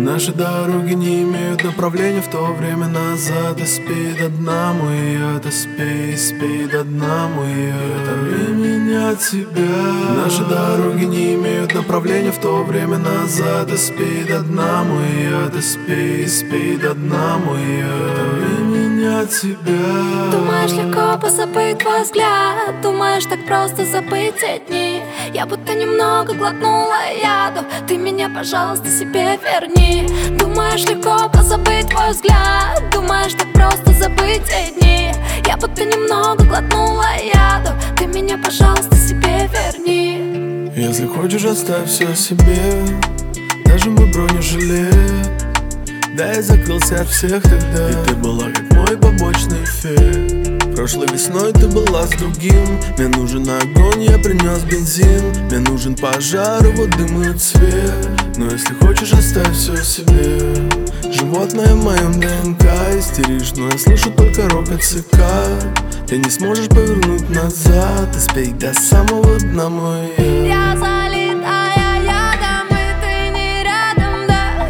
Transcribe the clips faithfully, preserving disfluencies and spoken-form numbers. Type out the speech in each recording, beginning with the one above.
Наши дороги не имеют направления, в то время назад. И спи до дна, мой я, да спи, спи до дна, мой я. Оторви меня от тебя. Наши дороги не имеют направления, в то время назад. И спи до дна, мой я, да спи, спи до дна, мой я. Оторви меня от тебя. Думаешь, легко позабыть твой взгляд? Думаешь, так просто забыть эти дни? Я будто немного глотнула яду. Ты меня, пожалуйста, себе верни. Думаешь, легко позабыть твой взгляд? Думаешь, так просто забыть эти дни? Я будто немного глотнула яду. Ты меня, пожалуйста, себе верни. Если хочешь, оставь все себе. Даже мой бронежилет. Да, я закрылся от всех тогда. И ты была как мой побочный эффект. Прошлой весной ты была с другим. Мне нужен огонь, я принес бензин. Мне нужен пожар, его дым и цвет. Но если хочешь, оставь все себе. Животное в моем ДНК. Истеришь, но я слышу только рокот цикад. Ты не сможешь повернуть назад. И спей до самого дна, мой я. Я залитая ядом, и ты не рядом, да.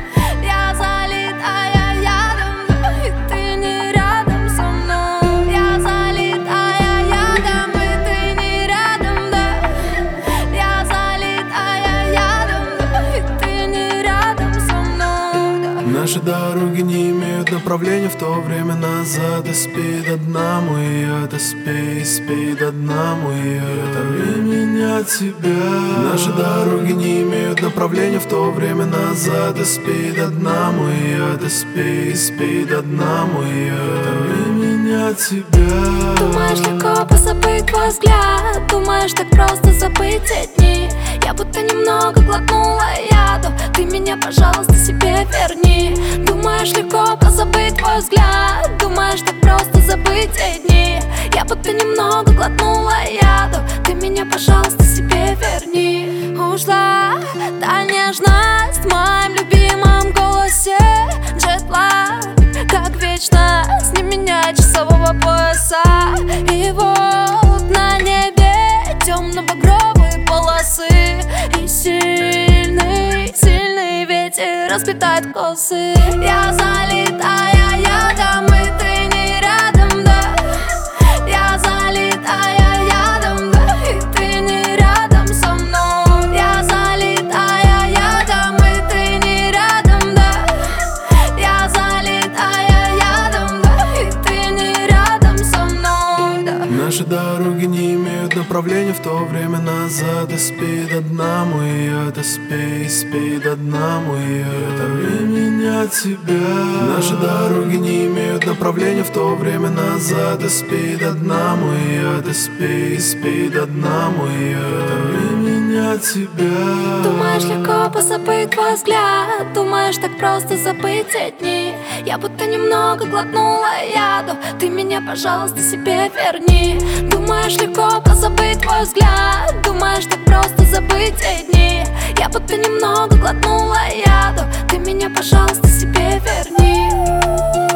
Я залитая ядом, да, и ты не рядом со мной. Я залитая ядом, и ты не рядом, да. Я залитая ядом, да, и ты не рядом со мной, да. Наши дороги не имеют направления, в то время назад. И спи до дна, мой я, да спи, спи до дна, мой я. Оторви меня от тебя. Наши дороги не имеют направления, в то время назад. И спи до дна, мой я, да спи, спи до дна, мой я. Оторви меня от тебя. Думаешь, легко позабыть твой взгляд? Думаешь, так просто забыть эти дни? Я будто немного глотнула яду. Ты меня, пожалуйста, себе верни. Думаешь, легко позабыть твой взгляд? Думаешь, так просто забыть эти дни? Я будто немного глотнула яду. Ты меня, пожалуйста, себе верни. Ушла та нежность в моем любимом голосе. Джетлаг, как вечно, с не меня часового пояса. И вот на небе темно-багровые полосы. И сильный, сильный ветер расплетает косы. Я залитая ядом, и ты не рядом, да. Я залитая ядом, да, и ты не рядом со мной. Я залитая ядом, и ты не рядом, да. Я залитая ядом, да, и ты не рядом со мной, да. Наши дороги не имеют направления, в то время назад. И спи до дна, мой я, да спи, спи до дна, мой я. Оторви меня от тебя. Наши дороги не имеют направления, в то время назад. И спи до дна, мой я, да спи, спи до дна, мой я. Оторви меня от тебя. Думаешь, легко позабыть твой взгляд? Думаешь, так просто забыть эти дни? Я будто немного глотнула яду. Ты меня, пожалуйста, себе верни. Думаешь, легко позабыть твой взгляд? Думаешь, так просто забыть эти дни? Я будто немного глотнула яду. Ты меня, пожалуйста, себе верни.